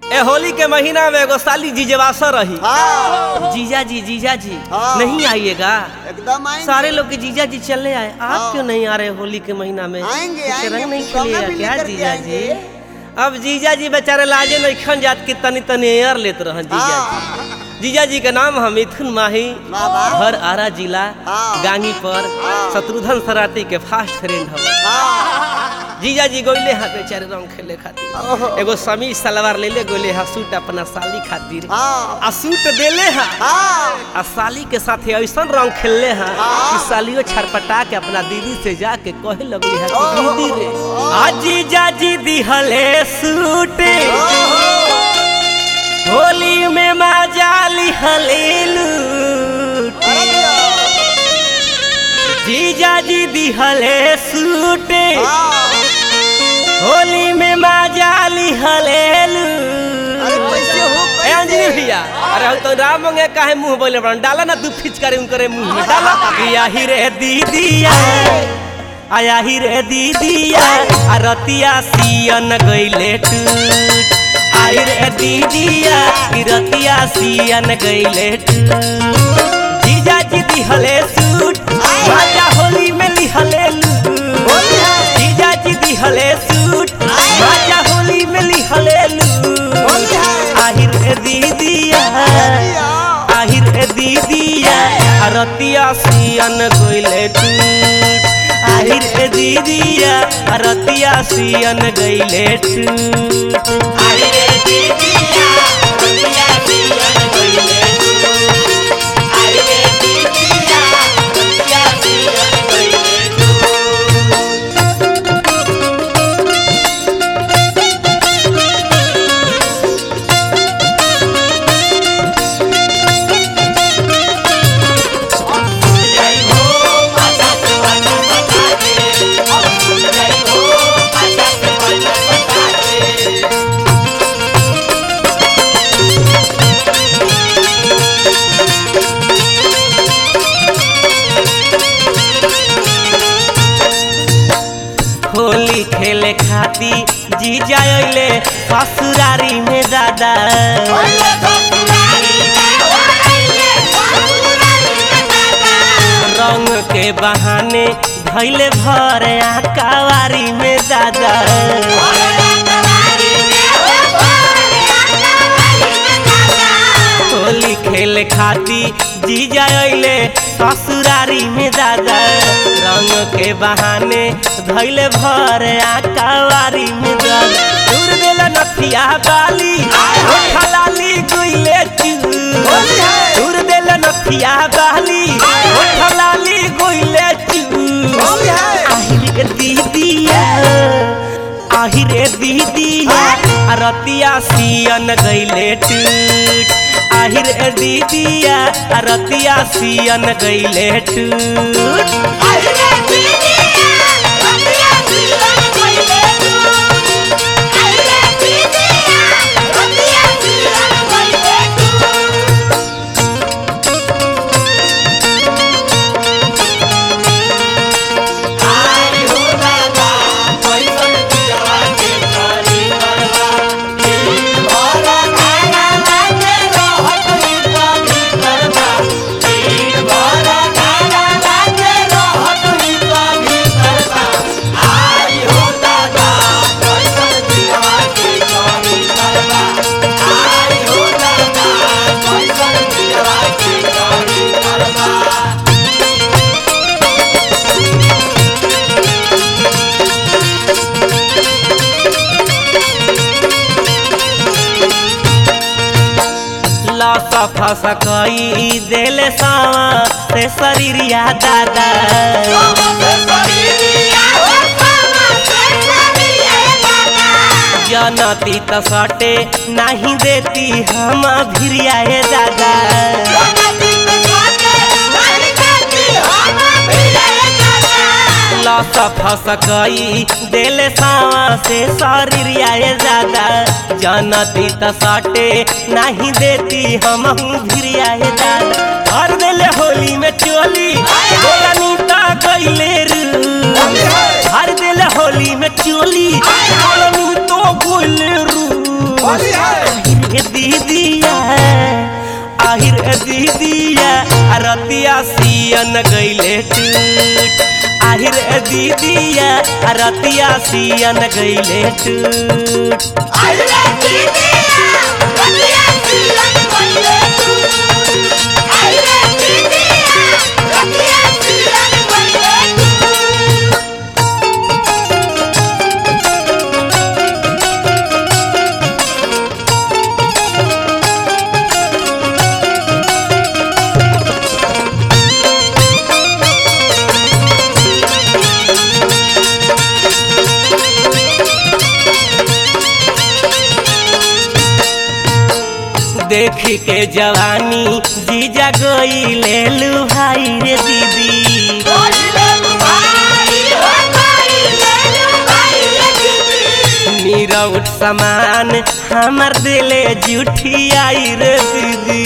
ए होली के महीना में एगो साली जीजेवासा रही। जीजा जी नहीं आइएगा? एकदम आएंगे। सारे लोग के जीजा जी चले आए, आप क्यों नहीं आ रहे होली के महीना में? आएंगे रंग नहीं सोना खेलिएगा भी क्या लेकर के जीजा जी? आएंगे। अब जीजा जी बेचारे लाजे नहीं खन जात कि तनी तनी एयर लेते रह जीजा जी। जीजा जी के नाम हम मिथुन माही, घर आरा जिला गांगी पर शत्रुघ्न सराठी के फास्ट फ्रेंड हम। जीजा जी गोइले हाथ बेचारे रंग खेले खातिर एगो समीज सलवार ले ले गोइले हा सूट अपना साली खातिर आ सूट देले हा आ साली के साथ ऐसा रंग खेलले हा कि सालियो छरपटा के अपना दीदी से जाके कहे लगली है कि दीदी रे आ जीजा जी दिहले सूट होली में मजाली हलेलू जीजा जी दिहले सूट होली में मजाली हलेलू। ए अंजलि भैया, अरे तो राम मंगे काहे मुंह बोले बन डाला ना दू फिचकारी उनकरे मुंह में डाला। आही रे दीदिया आया ही रे दीदिया रतिया सियन गइले टूट। आई रे दीदिया रतिया सियन गइले टूट। जीजा जी दिहले सूट राजा होली में लिहले लू। जीजा जी दिहले सूट राजा होली में लिहले लू। आहिर दीदिया आहिर दीदिया रतिया सियन गइले टूट। आहिर दीदिया रतिया सियन गइले टूट। आहिर दीदिया रतिया सियन गइले टूट। आहिर दीदिया रतिया सियन गइले होली खेले खाती जीजा अइले ससुरारी में दादा। रंग के बहाने धैले भर कवारी में दादा। होली खेले खाती जीजा अइले ससुरारी में दादा। रंग के बहाने धैले भर कवारी में दादा। दूर देला नथिया बाली खलाली गुइले चू। दूर देला नथिया बाली खलाली गुइले चू। आहिर दीदिया आहिर दीदिया रतिया सियन गइले टूट। आहिर दीदिया रतिया सियन गइले टूट। लासा फासा कई देले सावा से शरीरिया दादा। जनती त सटे नहीं देती हम भिरिया दादा। लासा फासा कई देले सावा से शरीरिया दादा। जनती त सटे नहीं देती हम भिरिया दादा। हर देले होली में चोली बोलनी ता गइले रू। हर देले होली में चोली बोलनी तो गइले रू। दीदिया आहिर दीदिया रतिया सियन गईले टूट आहिर दीदिया रतिया सियन गईले टूट देख के जवानी जीजा गईले लुभाई रे दीदी नीरउठ समान हमर दिले जूठी आई रे दीदी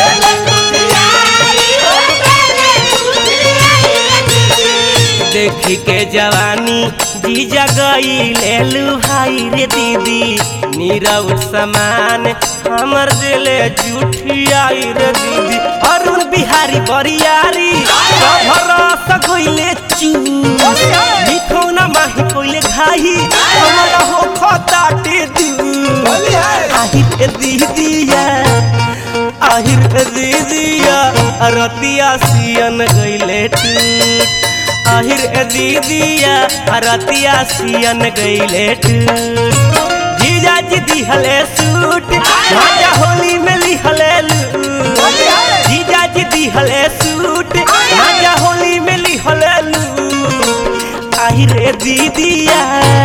देख के जवानी जीजा गईले लुभाई रे दीदी नीरउठ समान हमर दिले जूठी आई रे दीदी अरुण बिहारी बरियारी भरस गईले चू लिखौना माही कोइले घाई हमरा हो खताटे दू आहिर दीदिया रतिया सियन गईले टूट आहिर दीदिया रतिया सियन गईले टूट जीजा जी दिहले सूट राजा होली में लिहले लूट जीजा जी दिहले सूट राजा होली में लिहले लूट आहिर दीदिया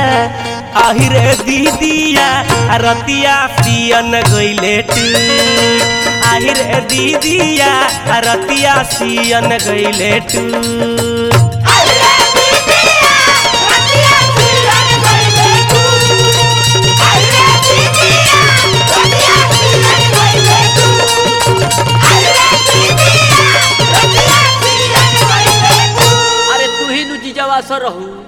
रतिया सियन गईले टूट आहिर दीदिया रतिया सियन गईले टूट अरे तू ही नु जीजावा सर रहू।